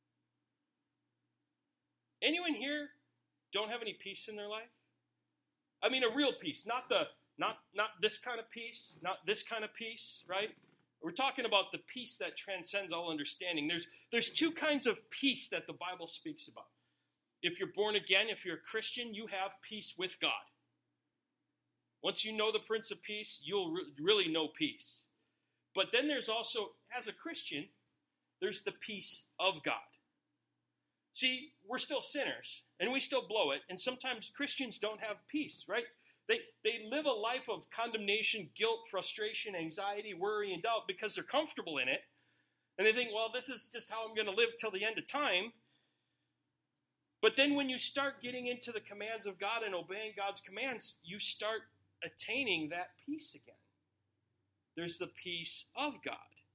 Anyone here don't have any peace in their life? I mean, a real peace, not this kind of peace, not this kind of peace, right? We're talking about the peace that transcends all understanding. There's two kinds of peace that the Bible speaks about. If you're born again, if you're a Christian, you have peace with God. Once you know the Prince of Peace, you'll really know peace. But then there's also, as a Christian, there's the peace of God. See, we're still sinners, and we still blow it, and sometimes Christians don't have peace, right? They live a life of condemnation, guilt, frustration, anxiety, worry, and doubt because they're comfortable in it. And they think, well, this is just how I'm going to live till the end of time. But then when you start getting into the commands of God and obeying God's commands, you start attaining that peace again. There's the peace of God.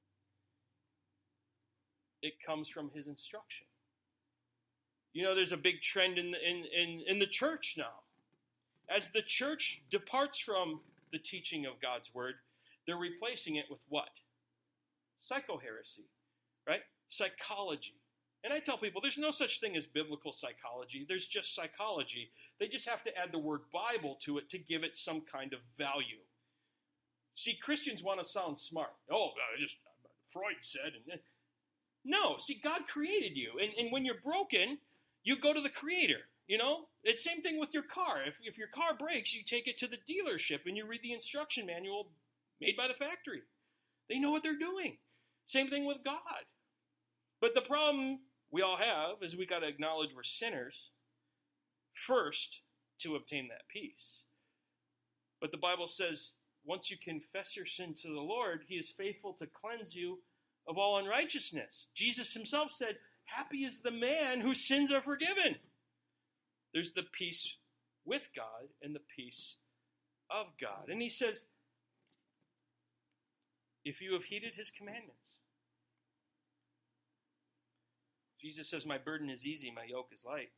It comes from his instruction. There's a big trend in the church now. As the church departs from the teaching of God's word, they're replacing it with what? Psychoheresy, right? Psychology. And I tell people there's no such thing as biblical psychology. There's just psychology. They just have to add the word Bible to it to give it some kind of value. See, Christians want to sound smart. Oh, Freud said. No, see, God created you. And when you're broken, you go to the Creator. It's same thing with your car. If your car breaks, you take it to the dealership and you read the instruction manual made by the factory. They know what they're doing. Same thing with God. But the problem we all have is we got to acknowledge we're sinners first to obtain that peace. But the Bible says once you confess your sin to the Lord, he is faithful to cleanse you of all unrighteousness. Jesus himself said, happy is the man whose sins are forgiven. There's the peace with God and the peace of God. And he says, if you have heeded his commandments. Jesus says, my burden is easy, my yoke is light.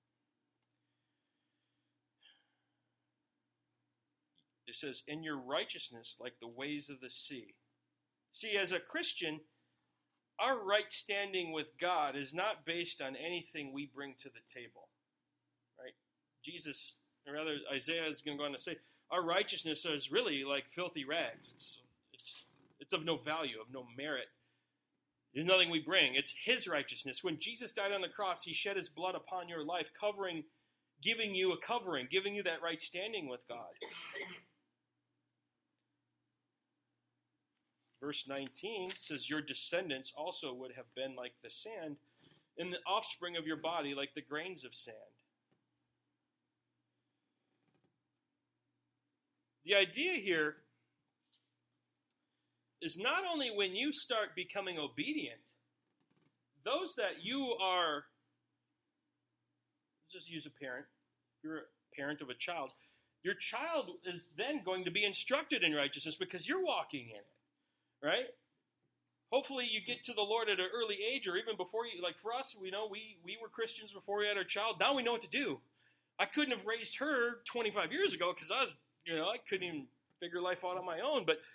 It says, in your righteousness like the waves of the sea. See, as a Christian, our right standing with God is not based on anything we bring to the table. Right? Jesus, or rather Isaiah is going to go on to say, our righteousness is really like filthy rags. It's of no value, of no merit. There's nothing we bring. It's his righteousness. When Jesus died on the cross, he shed his blood upon your life, giving you a covering, giving you that right standing with God. Verse 19 says, your descendants also would have been like the sand, and the offspring of your body like the grains of sand. The idea here is not only when you start becoming obedient, those that you are, just use a parent, you're a parent of a child, your child is then going to be instructed in righteousness because you're walking in it, right? Hopefully you get to the Lord at an early age, or even before you, like for us, we know we were Christians before we had our child. Now we know what to do. I couldn't have raised her 25 years ago because I couldn't even figure life out on my own. But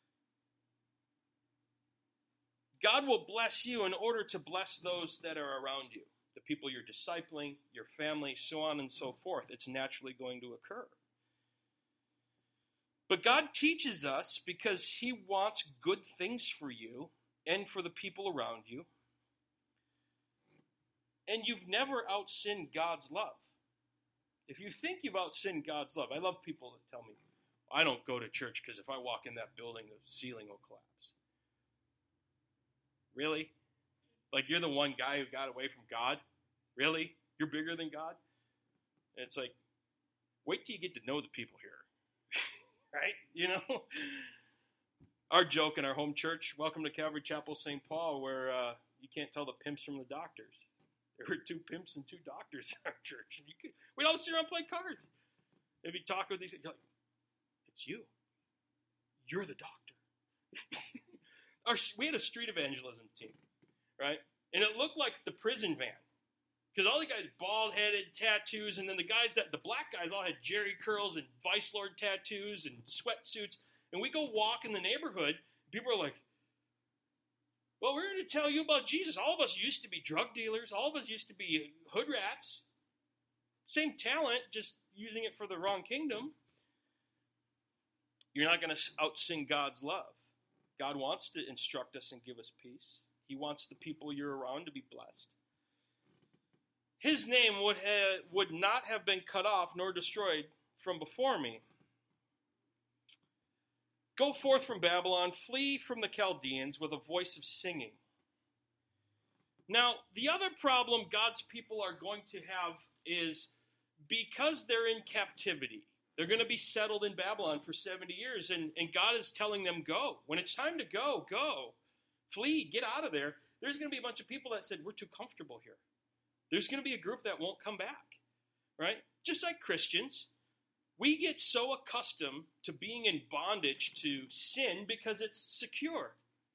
God will bless you in order to bless those that are around you, the people you're discipling, your family, so on and so forth. It's naturally going to occur. But God teaches us because He wants good things for you and for the people around you. And you've never outsinned God's love. If you think you've outsinned God's love, I love people that tell me, I don't go to church because if I walk in that building, the ceiling will collapse. Really? Like you're the one guy who got away from God? Really? You're bigger than God? And it's like, wait till you get to know the people here. Right? You know? Our joke in our home church, welcome to Calvary Chapel St. Paul, where you can't tell the pimps from the doctors. There were 2 pimps and 2 doctors in our church. And we'd all sit around and play cards. Maybe talk with these, you're like, it's you. You're the doctor. We had a street evangelism team, right? And it looked like the prison van. Because all the guys bald-headed, tattoos, and then the black guys all had Jerry curls and Vice Lord tattoos and sweatsuits. And we go walk in the neighborhood, and people are like, well, we're going to tell you about Jesus. All of us used to be drug dealers. All of us used to be hood rats. Same talent, just using it for the wrong kingdom. You're not going to outsing God's love. God wants to instruct us and give us peace. He wants the people you're around to be blessed. His name would not have been cut off nor destroyed from before me. Go forth from Babylon, flee from the Chaldeans with a voice of singing. Now, the other problem God's people are going to have is because they're in captivity. They're going to be settled in Babylon for 70 years, and God is telling them, go. When it's time to go, go. Flee, get out of there. There's going to be a bunch of people that said, we're too comfortable here. There's going to be a group that won't come back, right? Just like Christians, we get so accustomed to being in bondage to sin because it's secure.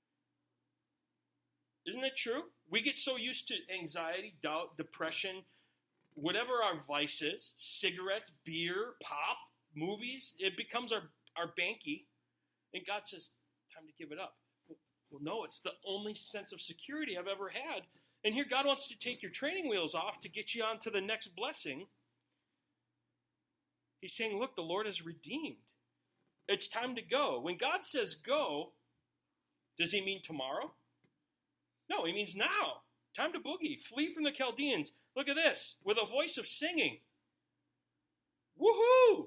Isn't it true? We get so used to anxiety, doubt, depression, whatever our vice is, cigarettes, beer, pop, movies, it becomes our banky. And God says, time to give it up. Well, no, it's the only sense of security I've ever had. And here God wants to take your training wheels off to get you on to the next blessing. He's saying, look, the Lord has redeemed. It's time to go. When God says go, does he mean tomorrow? No, he means now. Time to boogie. Flee from the Chaldeans. Look at this. With a voice of singing. Woohoo!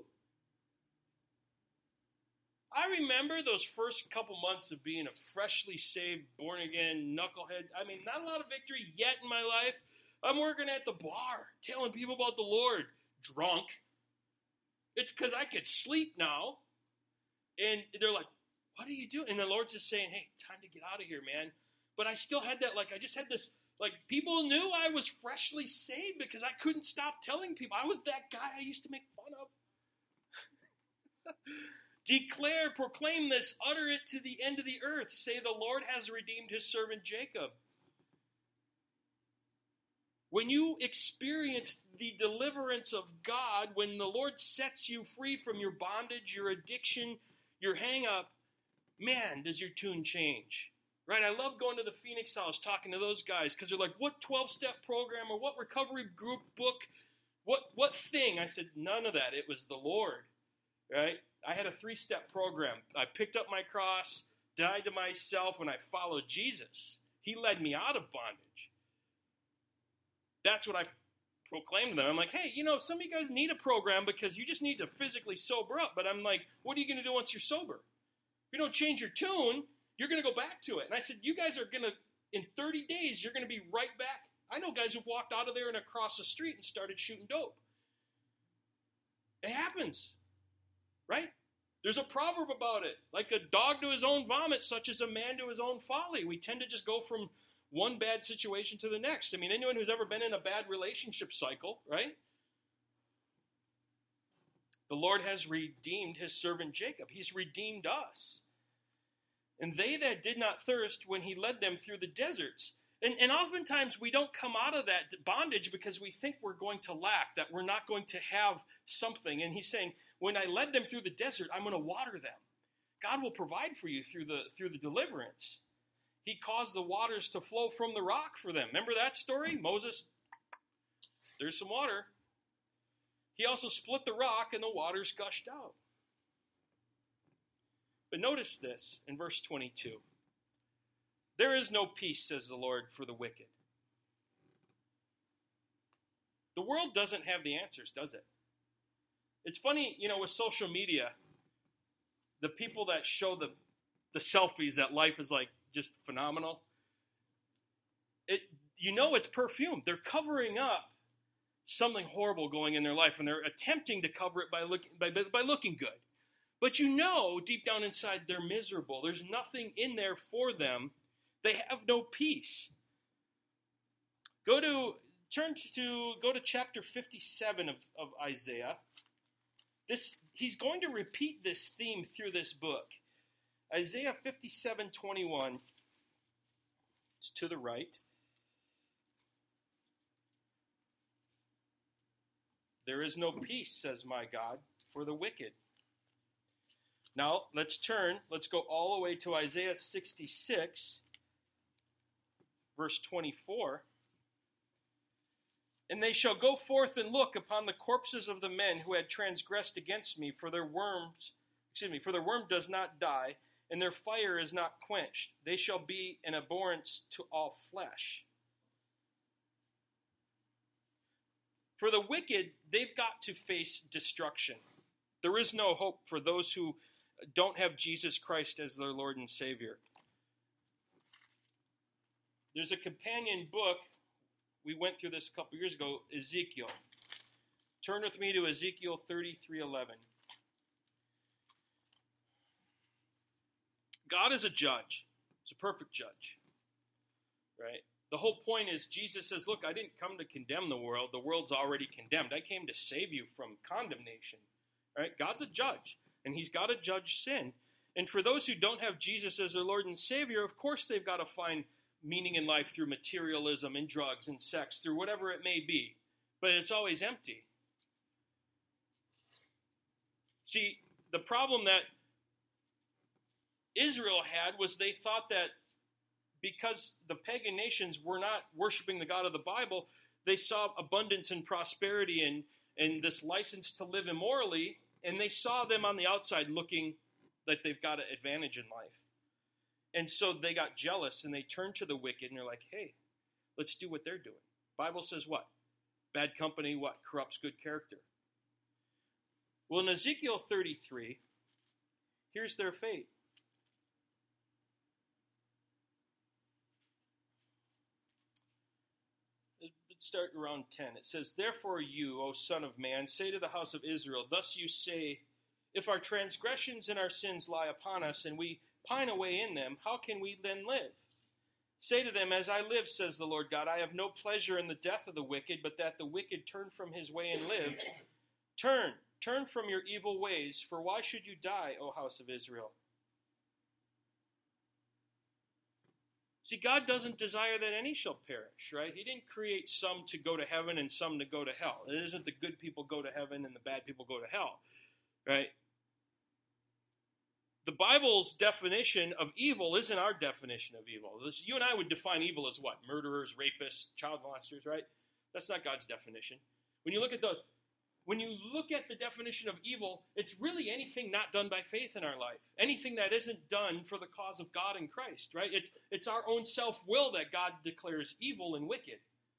I remember those first couple months of being a freshly saved, born-again knucklehead. I mean, not a lot of victory yet in my life. I'm working at the bar, telling people about the Lord. Drunk. It's because I could sleep now. And they're like, what are you doing? And the Lord's just saying, hey, time to get out of here, man. But I still had that, I just had this, people knew I was freshly saved because I couldn't stop telling people. I was that guy I used to make fun of. Declare, proclaim this, utter it to the end of the earth. Say, the Lord has redeemed his servant Jacob. When you experience the deliverance of God, when the Lord sets you free from your bondage, your addiction, your hang-up, man, does your tune change. Right? I love going to the Phoenix House, talking to those guys, because they're like, what 12-step program or what recovery group book, what thing? I said, none of that. It was the Lord. Right? I had a 3-step program. I picked up my cross, died to myself, and I followed Jesus. He led me out of bondage. That's what I proclaimed to them. I'm like, hey, some of you guys need a program because you just need to physically sober up. But I'm like, what are you going to do once you're sober? If you don't change your tune, you're going to go back to it. And I said, you guys are going to, in 30 days, you're going to be right back. I know guys who've walked out of there and across the street and started shooting dope. It happens. Right? There's a proverb about it. Like a dog to his own vomit, such as a man to his own folly. We tend to just go from one bad situation to the next. I mean, anyone who's ever been in a bad relationship cycle, right? The Lord has redeemed his servant Jacob. He's redeemed us. And they that did not thirst when he led them through the deserts. And oftentimes we don't come out of that bondage because we think we're going to lack, that we're not going to have something. And he's saying, when I led them through the desert, I'm going to water them. God will provide for you through the deliverance. He caused the waters to flow from the rock for them. Remember that story? Moses, there's some water. He also split the rock and the waters gushed out. But notice this in verse 22. There is no peace, says the Lord, for the wicked. The world doesn't have the answers, does it? It's funny, with social media, the people that show the selfies that life is like just phenomenal, it's perfume. They're covering up something horrible going in their life, and they're attempting to cover it by looking good. But deep down inside, they're miserable. There's nothing in there for them. They have no peace. Go to chapter 57 of Isaiah. He's going to repeat this theme through this book. Isaiah 57:21. It's to the right. There is no peace, says my God, for the wicked. Now, let's go all the way to Isaiah 66, verse 24. And they shall go forth and look upon the corpses of the men who had transgressed against me, for their worm does not die, and their fire is not quenched. They shall be an abhorrence to all flesh. For the wicked, they've got to face destruction. There is no hope for those who don't have Jesus Christ as their Lord and Savior. There's a companion book. We went through this a couple years ago, Ezekiel. Turn with me to Ezekiel 33:11. God is a judge. He's a perfect judge. Right? The whole point is Jesus says, look, I didn't come to condemn the world. The world's already condemned. I came to save you from condemnation. Right? God's a judge, and he's got to judge sin. And for those who don't have Jesus as their Lord and Savior, of course they've got to find meaning in life through materialism and drugs and sex, through whatever it may be. But it's always empty. See, the problem that Israel had was they thought that because the pagan nations were not worshiping the God of the Bible, they saw abundance and prosperity and this license to live immorally, and they saw them on the outside looking like they've got an advantage in life. And so they got jealous, and they turned to the wicked, and they're like, hey, let's do what they're doing. Bible says what? Bad company, what? Corrupts good character. Well, in Ezekiel 33, here's their fate. Let's start around 10. It says, therefore you, O son of man, say to the house of Israel, thus you say, if our transgressions and our sins lie upon us, and we pine away in them, how can we then live? Say to them, as I live, says the Lord God, I have no pleasure in the death of the wicked, but that the wicked turn from his way and live. Turn from your evil ways, for why should you die, O house of Israel? See, God doesn't desire that any shall perish, right? He didn't create some to go to heaven and some to go to hell. It isn't the good people go to heaven and the bad people go to hell, right? The Bible's definition of evil isn't our definition of evil. You and I would define evil as what? Murderers, rapists, child molesters, right? That's not God's definition. When you look at the definition of evil, it's really anything not done by faith in our life. Anything that isn't done for the cause of God and Christ, right? It's our own self-will that God declares evil and wicked.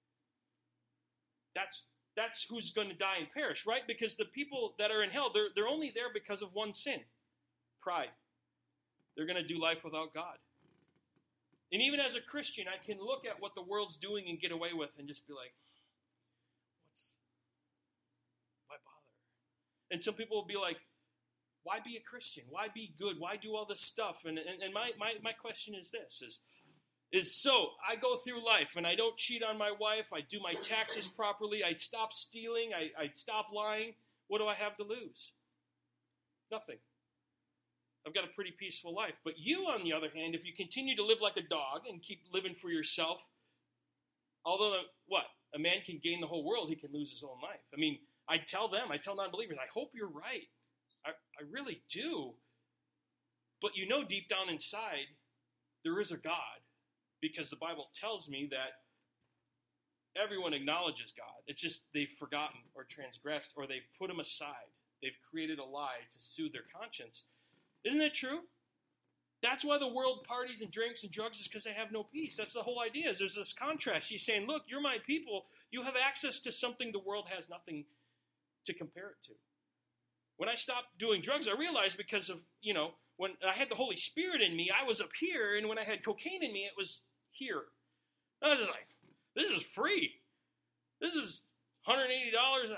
That's who's going to die and perish, right? Because the people that are in hell, they're only there because of one sin. Pride. They're going to do life without God. And even as a Christian, I can look at what the world's doing and get away with and just be like, why bother? And some people will be like, Why be a Christian? Why be good? Why do all this stuff? And my question is this, so I go through life and I don't cheat on my wife, I do my taxes properly, I stop stealing, I stop lying. What do I have to lose? Nothing. I've got a pretty peaceful life. But you, on the other hand, if you continue to live like a dog and keep living for yourself, although, a man can gain the whole world, he can lose his own life. I mean, I tell non-believers, I hope you're right. I really do. But you know deep down inside, there is a God. Because the Bible tells me that everyone acknowledges God. It's just they've forgotten or transgressed or they've put him aside. They've created a lie to soothe their conscience. Isn't that true? That's why the world parties and drinks and drugs is because they have no peace. That's the whole idea. Is there's this contrast. He's saying, look, you're my people. You have access to something the world has nothing to compare it to. When I stopped doing drugs, I realized because of, when I had the Holy Spirit in me, I was up here, and when I had cocaine in me, it was here. I was like, this is free. This is $180,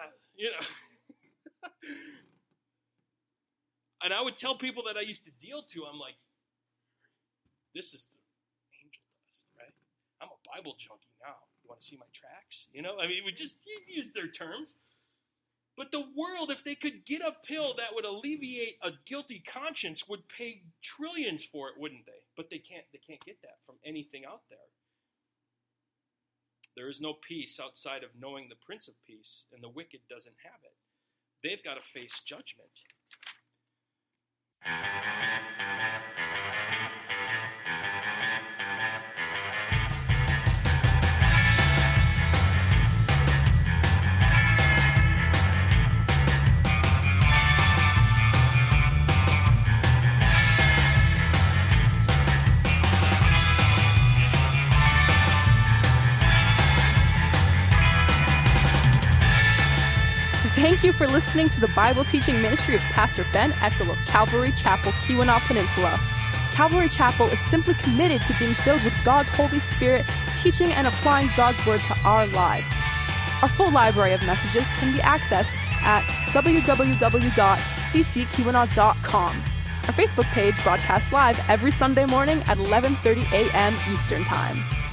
And I would tell people that I used to deal to, I'm like, this is the angel dust, right? I'm a Bible junkie now. You want to see my tracks? We just use their terms. But the world, if they could get a pill that would alleviate a guilty conscience, would pay trillions for it, wouldn't they? But they can't get that from anything out there. There is no peace outside of knowing the Prince of Peace, and the wicked doesn't have it. They've got to face judgment. Thank you for listening to the Bible teaching ministry of Pastor Ben Eckel of Calvary Chapel, Keweenaw Peninsula. Calvary Chapel is simply committed to being filled with God's Holy Spirit, teaching and applying God's Word to our lives. Our full library of messages can be accessed at www.cckeweenaw.com. Our Facebook page broadcasts live every Sunday morning at 11:30 a.m. Eastern Time.